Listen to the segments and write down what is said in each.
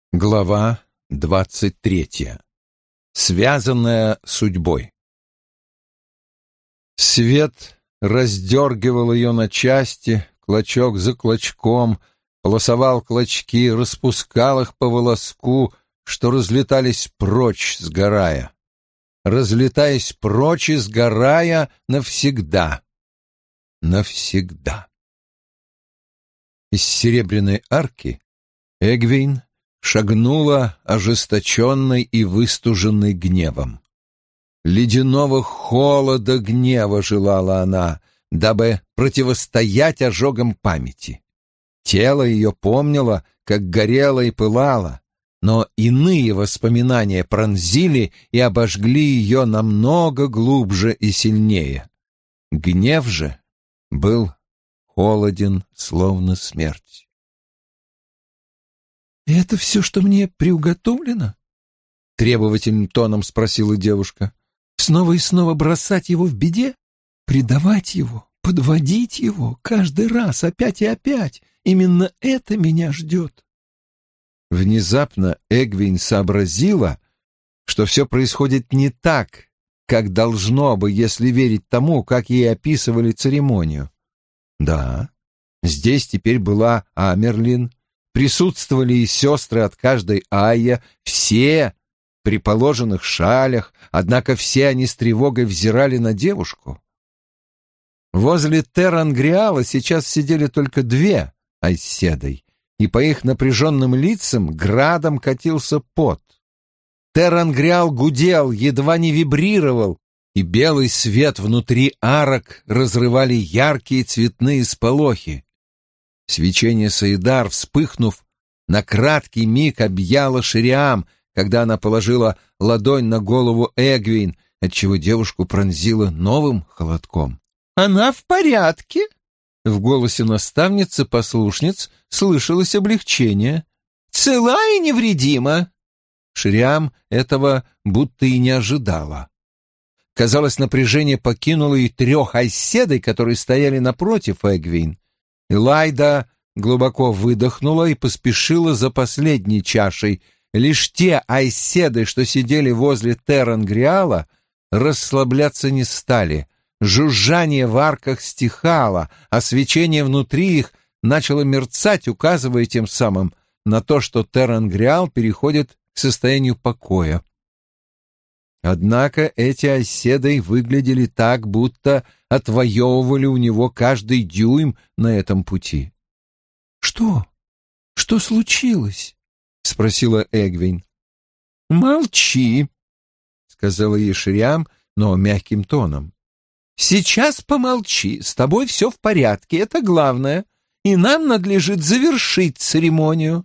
Глава 23. Связанная судьбой. Свет раздергивал ее на части, клочок за клочком, полосовал клочки, распускал их по волоску, что разлетались прочь, сгорая. Разлетаясь прочь и сгорая навсегда. Навсегда. Из серебряной арки Эгвейн шагнула ожесточенной и выстуженной гневом. Ледяного холода гнева желала она, дабы противостоять ожогам памяти. Тело ее помнило, как горело и пылало, но иные воспоминания пронзили и обожгли ее намного глубже и сильнее. Гнев же был холоден, словно смерть. «И это все, что мне приуготовлено?» — требовательным тоном спросила девушка. «Снова и снова бросать его в беде? Предавать его? Подводить его? Каждый раз, опять и опять? Именно это меня ждет». Внезапно Эгвейн сообразила, что все происходит не так, как должно бы, если верить тому, как ей описывали церемонию. Да, здесь теперь была Амерлин, присутствовали и сестры от каждой айя, все при положенных шалях, однако все они с тревогой взирали на девушку. Возле Терангриала сейчас сидели только две айседой, и по их напряженным лицам градом катился пот. Терангриал гудел, едва не вибрировал, и белый свет внутри арок разрывали яркие цветные сполохи. Свечение Саидар, вспыхнув, на краткий миг объяло Шириам, когда она положила ладонь на голову Эгвейн, отчего девушку пронзило новым холодком. «Она в порядке?» В голосе наставницы-послушниц слышалось облегчение. «Цела и невредима?» Шириам этого будто и не ожидала. Казалось, напряжение покинуло и трех айседой, которые стояли напротив Эгвейн. Элайда глубоко выдохнула и поспешила за последней чашей. Лишь те айседы, что сидели возле Терангриала, расслабляться не стали. Жужжание в арках стихало, а свечение внутри их начало мерцать, указывая тем самым на то, что Терангриал переходит к состоянию покоя. Однако эти айседы выглядели так, будто отвоевывали у него каждый дюйм на этом пути. «Что? Что случилось?» — спросила Эгвейн. «Молчи», — сказала ей Шириам, но мягким тоном. «Сейчас помолчи, с тобой все в порядке, это главное, и нам надлежит завершить церемонию».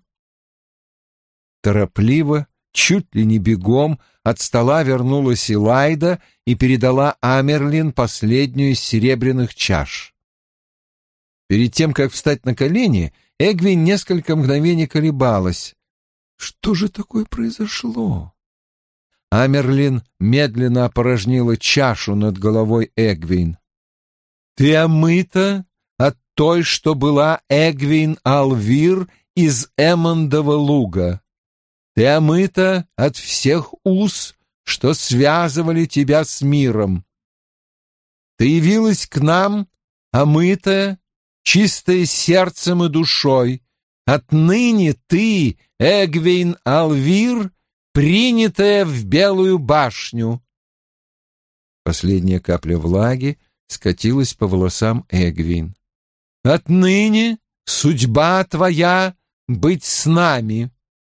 Торопливо, чуть ли не бегом, от стола вернулась Элайда и передала Амерлин последнюю из серебряных чаш. Перед тем, как встать на колени, Эгвейн несколько мгновений колебалась. Что же такое произошло? Амерлин медленно опорожнила чашу над головой Эгвейн. «Ты омыта от той, что была Эгвейн Алвир из Эммондова луга. Ты омыта от всех уз, что связывали тебя с миром. Ты явилась к нам, омытая, чистая сердцем и душой. Отныне ты, Эгвейн Алвир, принятая в Белую башню». Последняя капля влаги скатилась по волосам Эгвейн. «Отныне судьба твоя быть с нами».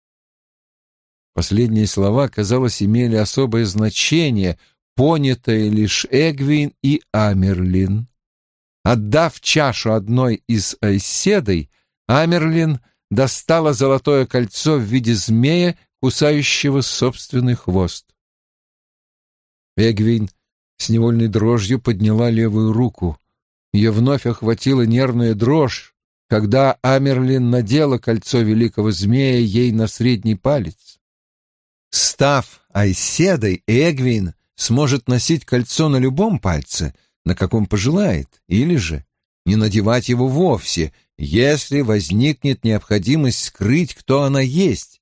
Последние слова, казалось, имели особое значение, понятое лишь Эгвейн и Амерлин. Отдав чашу одной из айседой, Амерлин достала золотое кольцо в виде змея, кусающего собственный хвост. Эгвейн с невольной дрожью подняла левую руку. Ее вновь охватила нервная дрожь, когда Амерлин надела кольцо великого змея ей на средний палец. Став айседой, Эгвейн сможет носить кольцо на любом пальце, на каком пожелает, или же не надевать его вовсе, если возникнет необходимость скрыть, кто она есть,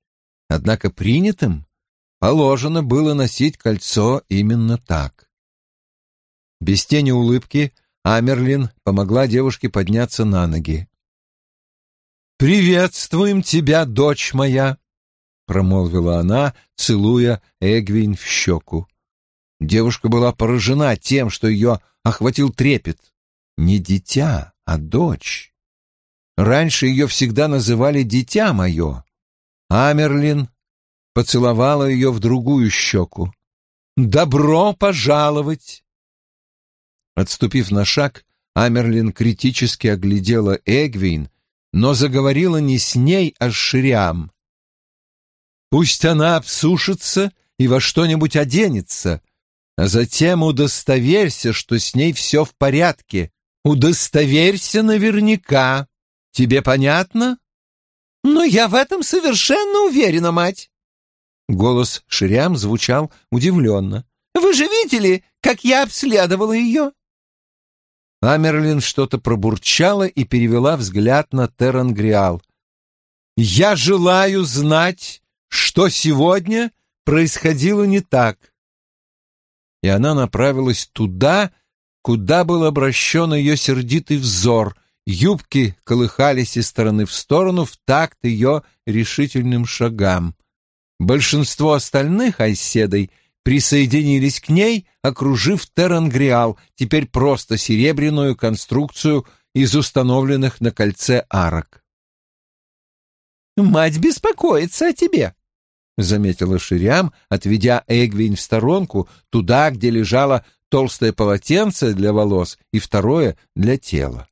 Однако принятым положено было носить кольцо именно так. Без тени улыбки Амерлин помогла девушке подняться на ноги. «Приветствуем тебя, дочь моя!» — промолвила она, целуя Эгвин в щеку. Девушка была поражена тем, что ее охватил трепет. Не дитя, а дочь. Раньше ее всегда называли «дитя мое». Амерлин поцеловала ее в другую щеку. «Добро пожаловать!» Отступив на шаг, Амерлин критически оглядела Эгвин, но заговорила не с ней, а с Шириам. «Пусть она обсушится и во что-нибудь оденется, а затем удостоверься, что с ней все в порядке. Удостоверься наверняка. Тебе понятно?» «Но я в этом совершенно уверена, мать!» Голос Шириам звучал удивленно. «Вы же видели, как я обследовала ее?» Амерлин что-то пробурчала и перевела взгляд на Терангриал. «Я желаю знать, что сегодня происходило не так». И она направилась туда, куда был обращен ее сердитый взор. Юбки колыхались из стороны в сторону в такт ее решительным шагам. Большинство остальных айседой присоединились к ней, окружив Терангриал, теперь просто серебряную конструкцию из установленных на кольце арок. «Мать беспокоится о тебе», — заметила Шириам, отведя Эгвин в сторонку, туда, где лежало толстое полотенце для волос и второе для тела.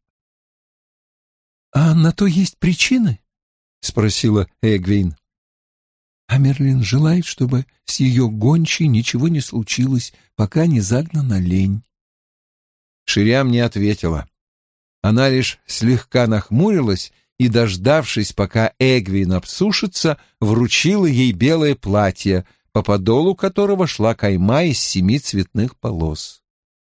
«А на то есть причины?» — спросила Эгвин. Амерлин желает, чтобы с ее гончей ничего не случилось, пока не загнана лень. Шириам не ответила. Она лишь слегка нахмурилась и, дождавшись, пока Эгвин обсушится, вручила ей белое платье, по подолу которого шла кайма из 7 цветных полос.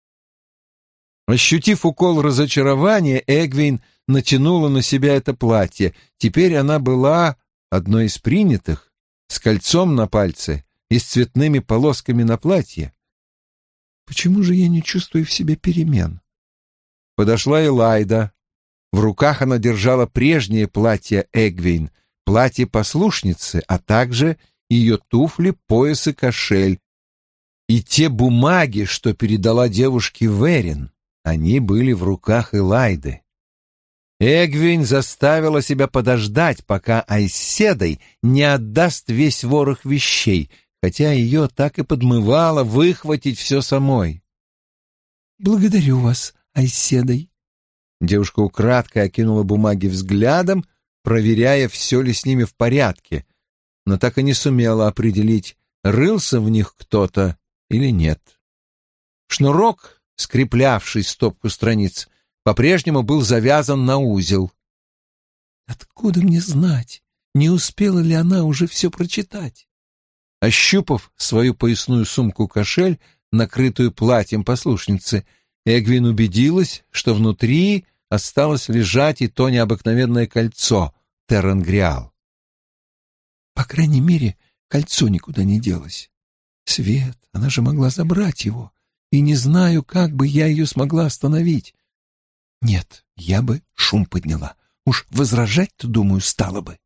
Ощутив укол разочарования, Эгвин натянула на себя это платье. Теперь она была одной из принятых, с кольцом на пальце и с цветными полосками на платье. Почему же я не чувствую в себе перемен? Подошла Элайда. В руках она держала прежнее платье Эгвин, платье послушницы, а также ее туфли, пояс и кошель. И те бумаги, что передала девушке Верин, они были в руках Элайды. Эгвин заставила себя подождать, пока Айседой не отдаст весь ворох вещей, хотя ее так и подмывало выхватить все самой. «Благодарю вас, Айседой». Девушка украдкой окинула бумаги взглядом, проверяя, все ли с ними в порядке, но так и не сумела определить, рылся в них кто-то или нет. Шнурок, скреплявший стопку страниц, по-прежнему был завязан на узел. «Откуда мне знать, не успела ли она уже все прочитать?» Ощупав свою поясную сумку-кошель, накрытую платьем послушницы, Эгвин убедилась, что внутри осталось лежать и то необыкновенное кольцо Терангриал. «По крайней мере, кольцо никуда не делось. Свет, она же могла забрать его, и не знаю, как бы я ее смогла остановить. Нет, я бы шум подняла. Уж возражать-то, думаю, стало бы».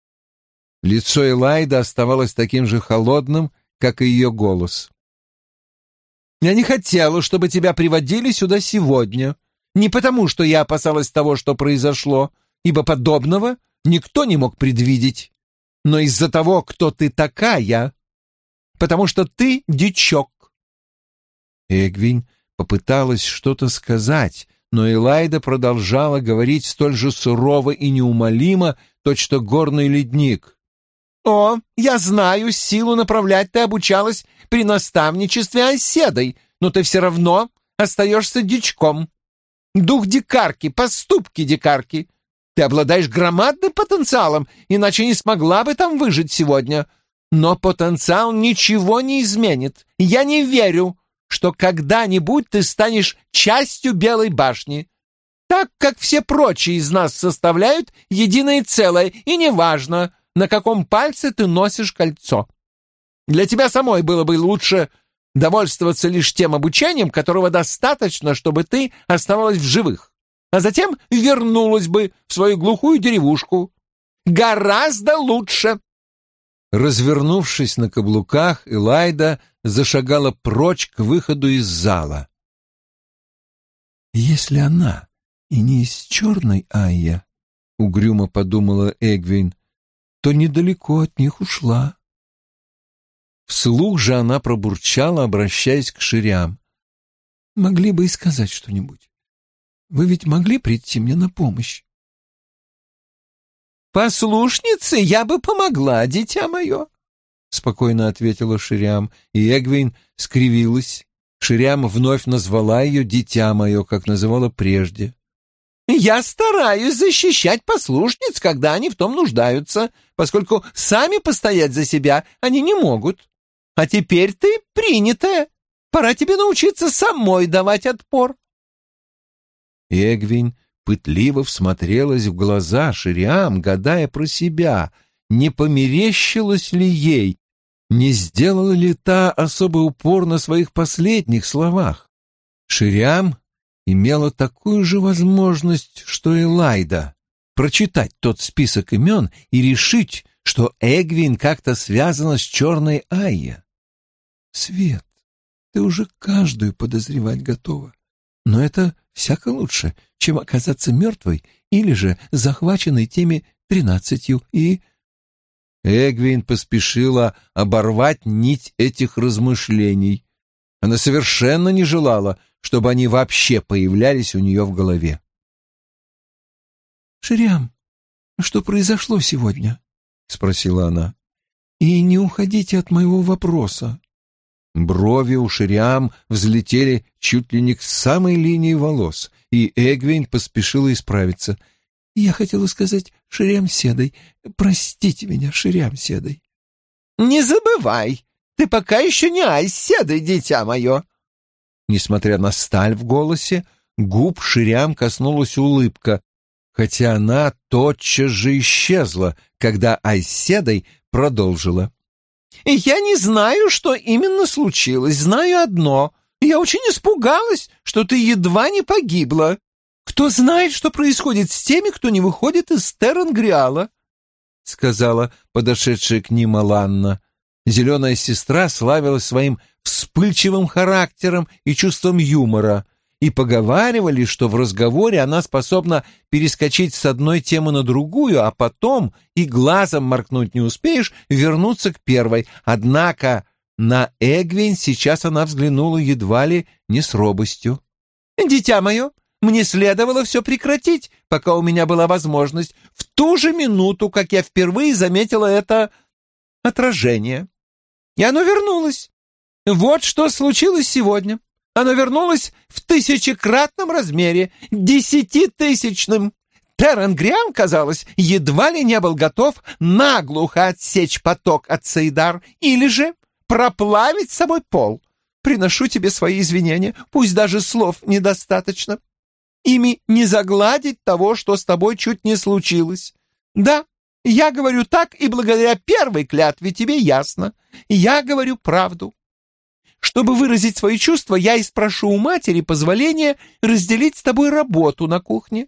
Лицо Элайда оставалось таким же холодным, как и ее голос. «Я не хотела, чтобы тебя приводили сюда сегодня. Не потому, что я опасалась того, что произошло, ибо подобного никто не мог предвидеть, но из-за того, кто ты такая, потому что ты дичок». Эгвин попыталась что-то сказать, но Элайда продолжала говорить столь же сурово и неумолимо, точно горный ледник. «О, я знаю, силу направлять ты обучалась при наставничестве Айседой, но ты все равно остаешься дичком. Дух дикарки, поступки дикарки. Ты обладаешь громадным потенциалом, иначе не смогла бы там выжить сегодня. Но потенциал ничего не изменит. Я не верю, что когда-нибудь ты станешь частью Белой башни, так как все прочие из нас составляют единое целое, и неважно, на каком пальце ты носишь кольцо. Для тебя самой было бы лучше довольствоваться лишь тем обучением, которого достаточно, чтобы ты оставалась в живых, а затем вернулась бы в свою глухую деревушку. Гораздо лучше!» Развернувшись на каблуках, Элайда зашагала прочь к выходу из зала. «Если она и не из черной Айя, — угрюмо подумала Эгвин, — то недалеко от них ушла». Вслух же она пробурчала, обращаясь к Шириам. «Могли бы и сказать что-нибудь. Вы ведь могли прийти мне на помощь?» «Послушнице я бы помогла, дитя мое», — спокойно ответила Шириам, и Эгвин скривилась. Шириам вновь назвала ее «дитя мое», как называла прежде. «Я стараюсь защищать послушниц, когда они в том нуждаются, поскольку сами постоять за себя они не могут. А теперь ты принятая. Пора тебе научиться самой давать отпор». Эгвин пытливо всмотрелась в глаза Шириам, гадая про себя, не померещилось ли ей, не сделала ли та особый упор на своих последних словах. Шириам имела такую же возможность, что Элайда, прочитать тот список имен и решить, что Эгвин как-то связана с черной Айя. «Свет, ты уже каждую подозревать готова, но это всяко лучше, чем оказаться мертвой или же захваченной теми 13 и...» Эгвин поспешила оборвать нить этих размышлений. Она совершенно не желала, чтобы они вообще появлялись у нее в голове. «Шириам, что произошло сегодня?» — спросила она. «И не уходите от моего вопроса». Брови у Шириам взлетели чуть ли не к самой линии волос, и Эгвин поспешила исправиться. «Я хотела сказать Шириам Седой. Простите меня, Шириам Седой». «Не забывай, ты пока еще не Айс Седой, дитя мое». Несмотря на сталь в голосе, губ Шириам коснулась улыбка, хотя она тотчас же исчезла, когда Айс Седой продолжила. «Я не знаю, что именно случилось, знаю одно. Я очень испугалась, что ты едва не погибла. Кто знает, что происходит с теми, кто не выходит из Терангриала», — сказала подошедшая к ним Аланна. Зеленая сестра славилась своим вспыльчивым характером и чувством юмора, и поговаривали, что в разговоре она способна перескочить с одной темы на другую, а потом, и глазом моргнуть не успеешь, вернуться к первой. Однако на Эгвин сейчас она взглянула едва ли не с робостью. «Дитя мое, мне следовало все прекратить, пока у меня была возможность, в ту же минуту, как я впервые заметила это отражение. И оно вернулось. Вот что случилось сегодня. Оно вернулось в 1000-кратном размере, 10-тысячным. Терангриан, казалось, едва ли не был готов наглухо отсечь поток от Саидар или же проплавить с собой пол. Приношу тебе свои извинения, пусть даже слов недостаточно. Ими не загладить того, что с тобой чуть не случилось. Да, я говорю так, и благодаря первой клятве тебе ясно. Я говорю правду. Чтобы выразить свои чувства, я и спрошу у матери позволения разделить с тобой работу на кухне.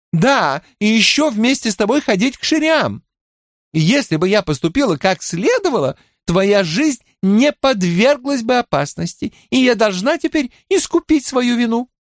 Да, и еще вместе с тобой ходить к Шириам. И если бы я поступила как следовало, твоя жизнь не подверглась бы опасности, и я должна теперь искупить свою вину».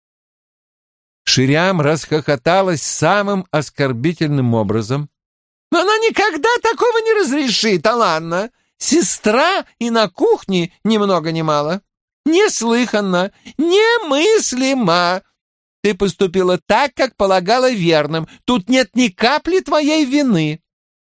Шириам расхохоталась самым оскорбительным образом. «Она никогда такого не разрешит, Аланна. Сестра и на кухне ни много ни мало. Неслыханно, немыслимо. Ты поступила так, как полагала верным. Тут нет ни капли твоей вины».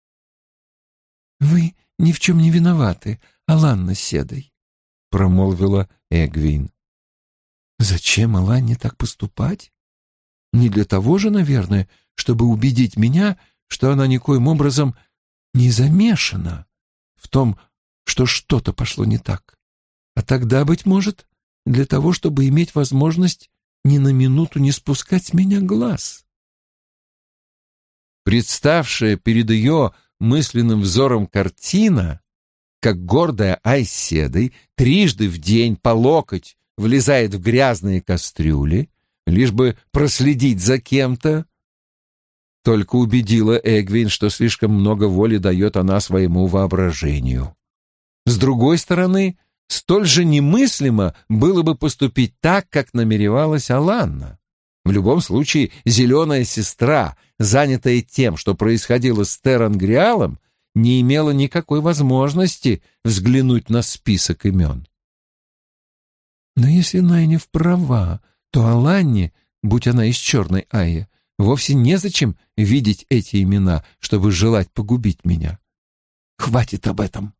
«Вы ни в чем не виноваты, Аланна Седой», — промолвила Эгвин. «Зачем Аланне так поступать? Не для того же, наверное, чтобы убедить меня, что она никоим образом не замешана в том, что что-то пошло не так. А тогда, быть может, для того, чтобы иметь возможность ни на минуту не спускать с меня глаз». Представшая перед ее мысленным взором картина, как гордая Айседой трижды в день по локоть влезает в грязные кастрюли, лишь бы проследить за кем-то, только убедила Эгвин, что слишком много воли дает она своему воображению. С другой стороны, столь же немыслимо было бы поступить так, как намеревалась Аланна. В любом случае, зеленая сестра, занятая тем, что происходило с Терангриалом, не имела никакой возможности взглянуть на список имен. Но если Найниф права, то Аланне, будь она из черной Айи, вовсе незачем видеть эти имена, чтобы желать погубить меня. Хватит об этом.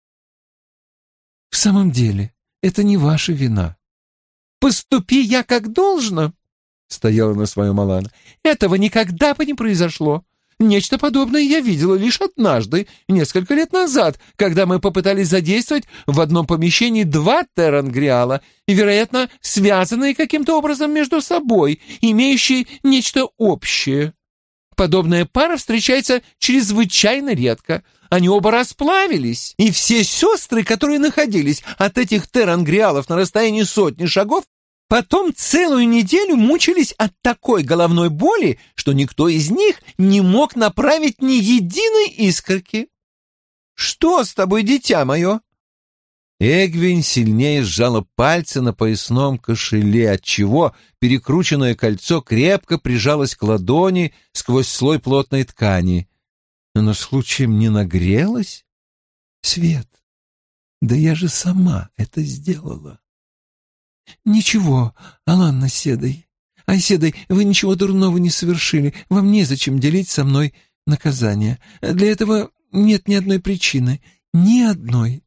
В самом деле, это не ваша вина. «Поступи я как должно», — стояла на своем Аланна, — «этого никогда бы не произошло. Нечто подобное я видела лишь однажды, несколько лет назад, когда мы попытались задействовать в одном помещении 2 Терангриала, и, вероятно, связанные каким-то образом между собой, имеющие нечто общее. Подобная пара встречается чрезвычайно редко. Они оба расплавились, и все сестры, которые находились от этих Терангриалов на расстоянии 100 шагов, потом целую неделю мучились от такой головной боли, что никто из них не мог направить ни единой искорки. Что с тобой, дитя мое?» Эгвин сильнее сжала пальцы на поясном кошеле, отчего перекрученное кольцо крепко прижалось к ладони сквозь слой плотной ткани. Оно случаем не нагрелось? Свет, да я же сама это сделала. Ничего, Аланна Седой. Айседой, вы ничего дурного не совершили. Вам незачем делить со мной наказание. Для этого нет ни одной причины. Ни одной.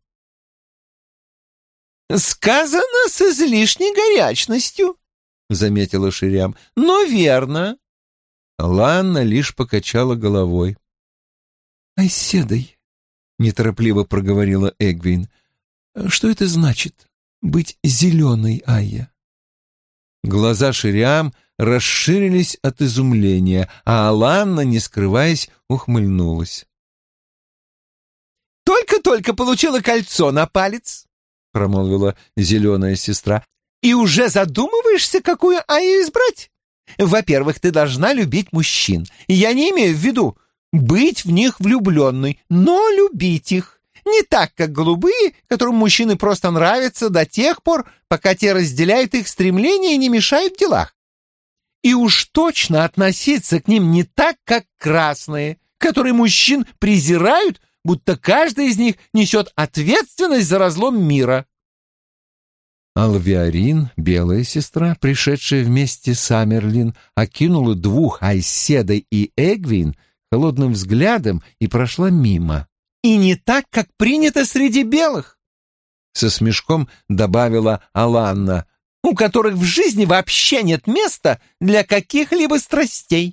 «Сказано с излишней горячностью», — заметила Шириам. «Но верно». Ланна лишь покачала головой. «Айседой», — неторопливо проговорила Эгвин, — «что это значит, быть зеленой Айя?» Глаза Шириам расширились от изумления, а Аланна, не скрываясь, ухмыльнулась. «Только-только получила кольцо на палец», — промолвила зеленая сестра, — «и уже задумываешься, какую Айю избрать? Во-первых, ты должна любить мужчин. Я не имею в виду быть в них влюбленной, но любить их. Не так, как голубые, которым мужчины просто нравятся до тех пор, пока те разделяют их стремления и не мешают в делах. И уж точно относиться к ним не так, как красные, которые мужчин презирают, будто каждый из них несет ответственность за разлом мира». Алвиарин, белая сестра, пришедшая вместе с Амерлин, окинула двух Айседой и Эгвин холодным взглядом и прошла мимо. «И не так, как принято среди белых», — со смешком добавила Аланна, «у которых в жизни вообще нет места для каких-либо страстей».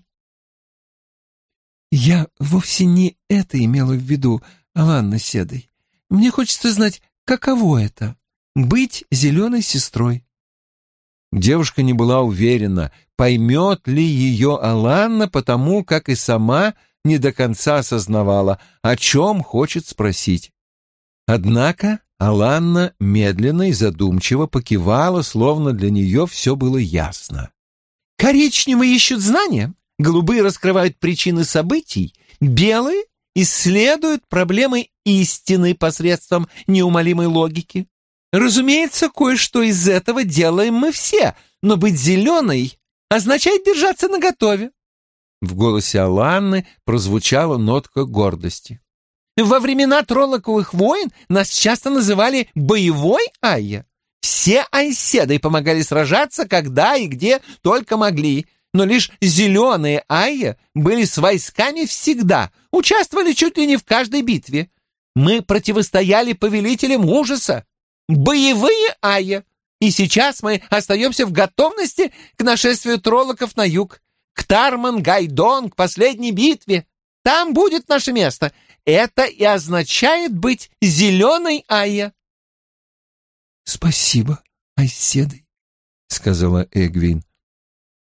«Я вовсе не это имела в виду, Аланна Седой. Мне хочется знать, каково это — быть зеленой сестрой». Девушка не была уверена, поймет ли ее Аланна, потому как и сама не до конца осознавала, о чем хочет спросить. Однако Аланна медленно и задумчиво покивала, словно для нее все было ясно. «Коричневые ищут знания, голубые раскрывают причины событий, белые исследуют проблемы истины посредством неумолимой логики. Разумеется, кое-что из этого делаем мы все, но быть зеленой означает держаться наготове». В голосе Аланны прозвучала нотка гордости. «Во времена Троллоковых войн нас часто называли боевой Айя. Все айседой помогали сражаться, когда и где только могли, но лишь зеленые Айя были с войсками всегда, участвовали чуть ли не в каждой битве. Мы противостояли повелителям ужаса, боевые Айя, и сейчас мы остаемся в готовности к нашествию троллоков на юг, к Тарман-Гайдон, к последней битве. Там будет наше место. Это и означает быть зеленой Айя». «Спасибо, Айседой», — сказала Эгвин.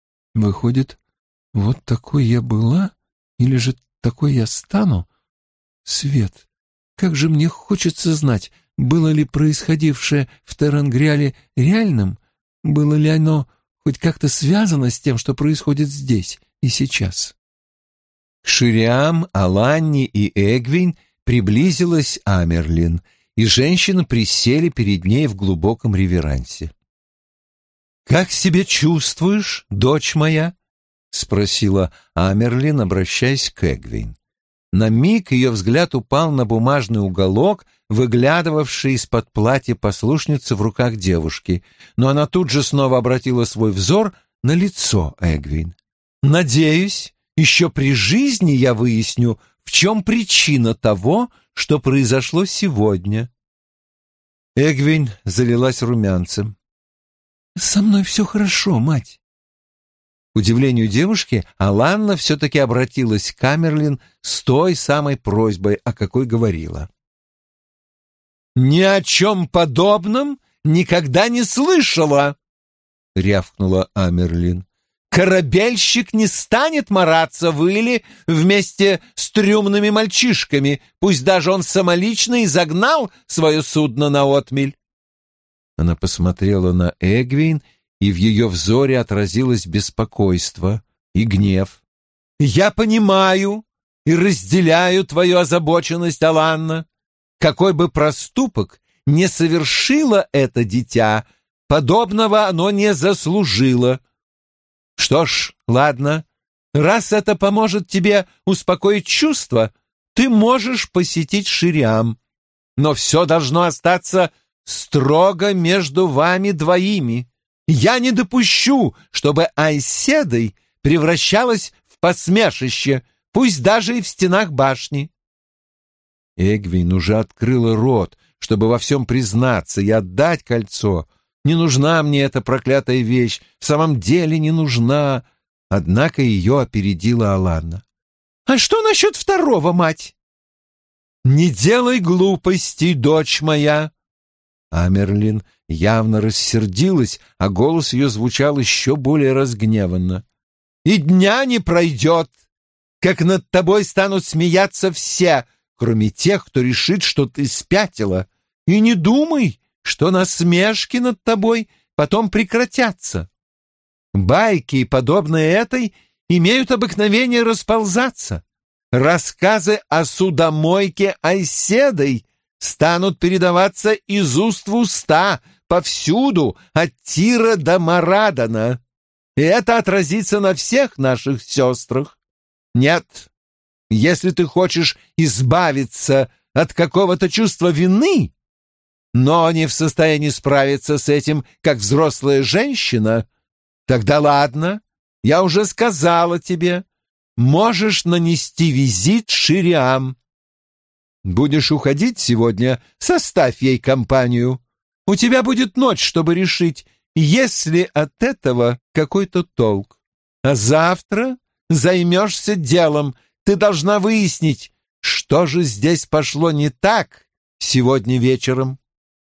«Выходит, вот такой я была, или же такой я стану, Свет, как же мне хочется знать, было ли происходившее в Терангриале реальным, было ли оно хоть как-то связано с тем, что происходит здесь и сейчас. К Шириам, Аланне и Эгвин приблизилась Амерлин, и женщины присели перед ней в глубоком реверансе. «Как себя чувствуешь, дочь моя?» — спросила Амерлин, обращаясь к Эгвин. На миг ее взгляд упал на бумажный уголок, выглядывавший из-под платья послушницы в руках девушки, но она тут же снова обратила свой взор на лицо Эгвин. «Надеюсь, еще при жизни я выясню, в чем причина того, что произошло сегодня». Эгвин залилась румянцем. «Со мной все хорошо, мать». К удивлению девушки, Аланна все-таки обратилась к Амерлин с той самой просьбой, о какой говорила. «Ни о чем подобном никогда не слышала!» — рявкнула Амерлин. «Корабельщик не станет мараться в иле вместе с трюмными мальчишками, пусть даже он самолично и загнал свое судно на отмель». Она посмотрела на Эгвин, и в ее взоре отразилось беспокойство и гнев. «Я понимаю и разделяю твою озабоченность, Аланна. Какой бы проступок не совершило это дитя, подобного оно не заслужило. Что ж, ладно, раз это поможет тебе успокоить чувства, ты можешь посетить Шириам, но все должно остаться строго между вами двоими. Я не допущу, чтобы Айседой превращалась в посмешище, пусть даже и в стенах башни». Эгвин уже открыла рот, чтобы во всем признаться и отдать кольцо. Не нужна мне эта проклятая вещь, в самом деле не нужна. Однако ее опередила Аланна. «А что насчет второго, мать?» «Не делай глупостей, дочь моя!» Амерлин явно рассердилась, а голос ее звучал еще более разгневанно. «И дня не пройдет, как над тобой станут смеяться все, кроме тех, кто решит, что ты спятила. И не думай, что насмешки над тобой потом прекратятся. Байки, подобные этой, имеют обыкновение расползаться. Рассказы о судомойке Айседой станут передаваться из уст в уста повсюду, от Тира до Марадана. И это отразится на всех наших сестрах. Нет, если ты хочешь избавиться от какого-то чувства вины, но не в состоянии справиться с этим, как взрослая женщина, тогда ладно, я уже сказала тебе, можешь нанести визит Шириам. Будешь уходить сегодня, составь ей компанию. У тебя будет ночь, чтобы решить, есть ли от этого какой-то толк. А завтра займешься делом. Ты должна выяснить, что же здесь пошло не так сегодня вечером».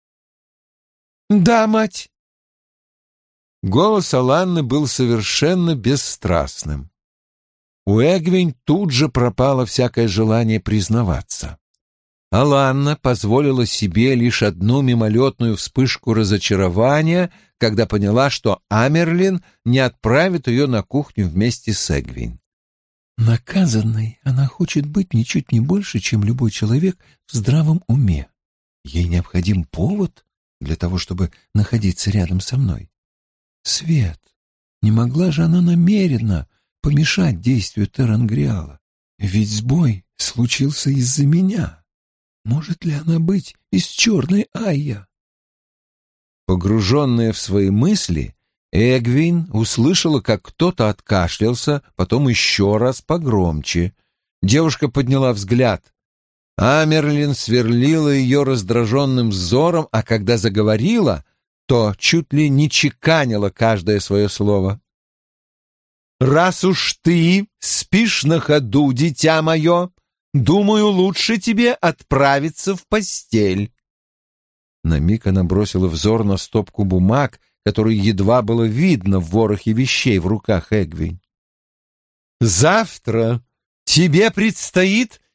«Да, мать». Голос Аланны был совершенно бесстрастным. У Эгвин тут же пропало всякое желание признаваться. Аланна позволила себе лишь одну мимолетную вспышку разочарования, когда поняла, что Амерлин не отправит ее на кухню вместе с Эгвин. Наказанной она хочет быть ничуть не больше, чем любой человек в здравом уме. Ей необходим повод для того, чтобы находиться рядом со мной. Свет, не могла же она намеренно помешать действию Терангриала? Ведь сбой случился из-за меня. Может ли она быть из черной Айя? Погруженная в свои мысли, Эгвин услышала, как кто-то откашлялся, потом еще раз погромче. Девушка подняла взгляд. Амерлин сверлила ее раздраженным взором, а когда заговорила, то чуть ли не чеканила каждое свое слово. «Раз уж ты спишь на ходу, дитя мое, думаю, лучше тебе отправиться в постель». На миг она бросила взор на стопку бумаг, которую едва было видно в ворохе вещей в руках Эгвин. «Завтра тебе предстоит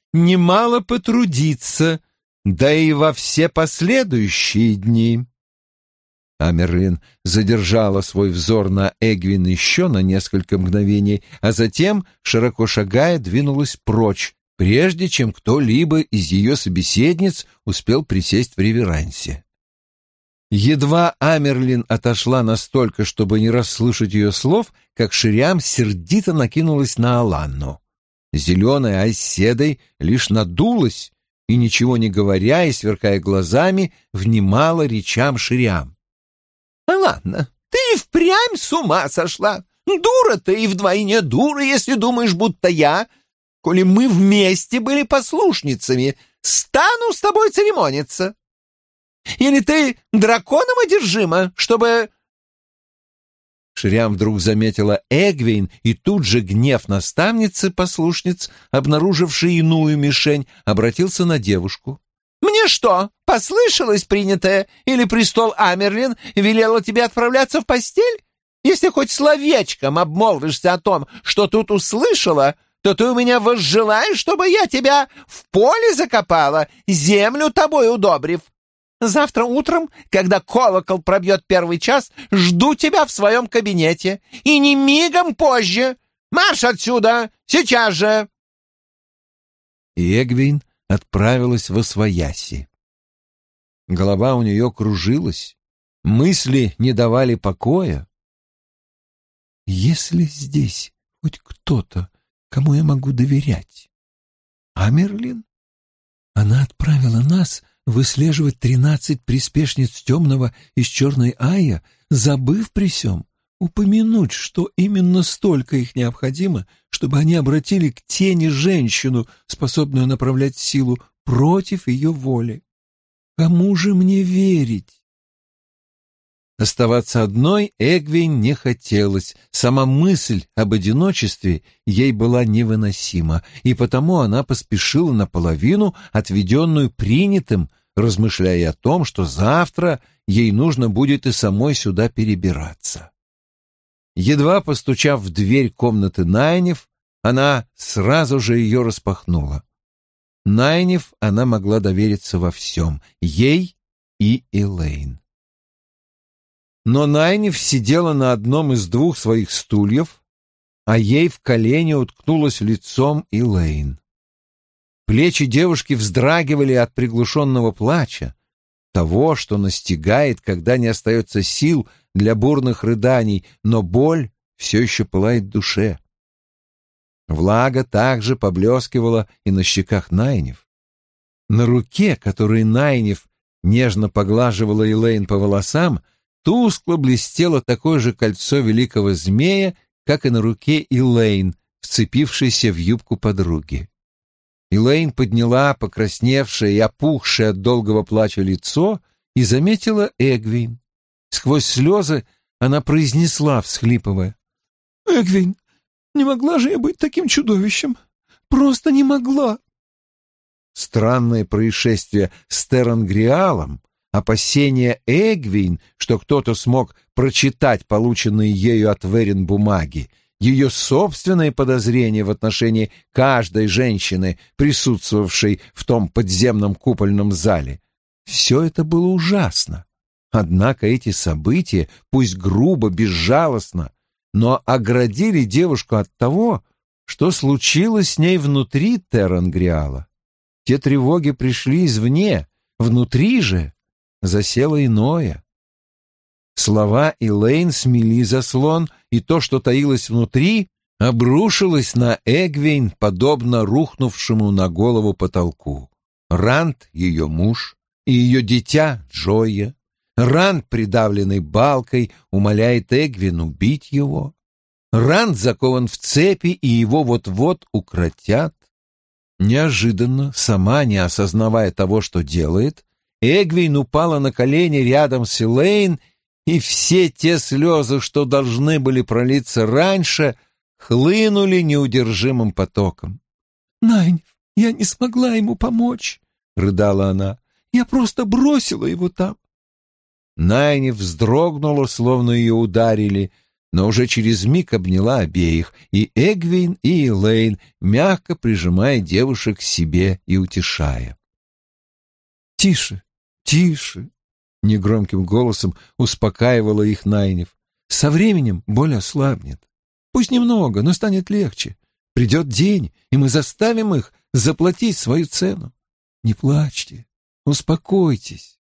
немало потрудиться, да и во все последующие дни». Амерлин задержала свой взор на Эгвин еще на несколько мгновений, а затем, широко шагая, двинулась прочь, прежде чем кто-либо из ее собеседниц успел присесть в реверансе. Едва Амерлин отошла настолько, чтобы не расслышать ее слов, как Шириам сердито накинулась на Аланну. Зеленая Айседой лишь надулась и, ничего не говоря и сверкая глазами, внимала речам Шириам. Ладно, ты и впрямь с ума сошла. Дура ты и вдвойне дура, если думаешь, будто я, коли мы вместе были послушницами, стану с тобой церемониться. Или ты драконом одержима, чтобы...» Шириам вдруг заметила Эгвейн, и тут же гнев наставницы-послушниц, обнаружившей иную мишень, обратился на девушку. «Мне что, послышалось принятое, или престол Амерлин велела тебе отправляться в постель? Если хоть словечком обмолвишься о том, что тут услышала, то ты у меня возжелаешь, чтобы я тебя в поле закопала, землю тобой удобрив. Завтра утром, когда колокол пробьет 1 час, жду тебя в своем кабинете, и не мигом позже. Марш отсюда, сейчас же!» И Эгвейн отправилась восвояси. Голова у нее кружилась, мысли не давали покоя. «Есть ли здесь хоть кто-то, кому я могу доверять? Амерлин? Она отправила нас выслеживать 13 приспешниц темного из черной Айя, забыв при сём упомянуть, что именно столько их необходимо, чтобы они обратили к тени женщину, способную направлять силу против ее воли. Кому же мне верить?» Оставаться одной Эгвейн не хотелось, сама мысль об одиночестве ей была невыносима, и потому она поспешила наполовину, отведенную принятым, размышляя о том, что завтра ей нужно будет и самой сюда перебираться. Едва постучав в дверь комнаты Найниф, она сразу же ее распахнула. Найниф она могла довериться во всем, ей и Элейн. Но Найниф сидела на одном из 2 своих стульев, а ей в колени уткнулась лицом Элейн. Плечи девушки вздрагивали от приглушенного плача, того, что настигает, когда не остается сил для бурных рыданий, но боль все еще пылает в душе. Влага также поблескивала и на щеках Найниф. На руке, которой Найниф нежно поглаживала Элейн по волосам, тускло блестело такое же кольцо великого змея, как и на руке Элейн, вцепившейся в юбку подруги. Элейн подняла покрасневшее и опухшее от долгого плача лицо и заметила Эгвейн. Сквозь слезы она произнесла, всхлипывая: «Эгвейн, не могла же я быть таким чудовищем? Просто не могла!» Странное происшествие с Терангриалом, опасения Эгвейн, что кто-то смог прочитать полученные ею от Верин бумаги, ее собственные подозрения в отношении каждой женщины, присутствовавшей в том подземном купольном зале. Все это было ужасно. Однако эти события, пусть грубо, безжалостно, но оградили девушку от того, что случилось с ней внутри Терангриала. Те тревоги пришли извне, внутри же засело иное. Слова Элейн смели заслон, и то, что таилось внутри, обрушилось на Эгвейн, подобно рухнувшему на голову потолку. Ранд — ее муж, и ее дитя Джойя. Ранд, придавленный балкой, умоляет Эгвейн убить его. Ранд закован в цепи, и его вот-вот укротят. Неожиданно, сама не осознавая того, что делает, Эгвейн упала на колени рядом с Элейн, и все те слезы, что должны были пролиться раньше, хлынули неудержимым потоком. «Найниф, я не смогла ему помочь», — рыдала она. «Я просто бросила его там». Найниф вздрогнула, словно ее ударили, но уже через миг обняла обеих, и Эгвин, и Элейн, мягко прижимая девушек к себе и утешая. «Тише, тише!» — негромким голосом успокаивала их Найниф. «Со временем боль ослабнет. Пусть немного, но станет легче. Придет день, и мы заставим их заплатить свою цену. Не плачьте, успокойтесь».